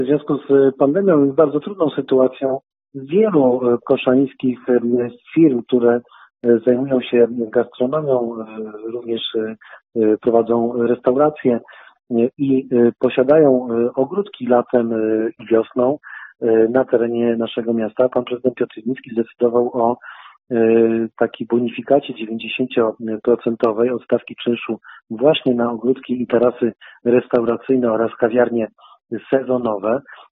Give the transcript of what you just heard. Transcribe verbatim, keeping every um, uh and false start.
W związku z pandemią i bardzo trudną sytuacją wielu koszańskich firm, które zajmują się gastronomią, również prowadzą restauracje i posiadają ogródki latem i wiosną na terenie naszego miasta. Pan prezydent Piotr Gliński zdecydował o takiej bonifikacie dziewięćdziesięcioprocentowej od stawki czynszu właśnie na ogródki i tarasy restauracyjne oraz kawiarnie sezonowe.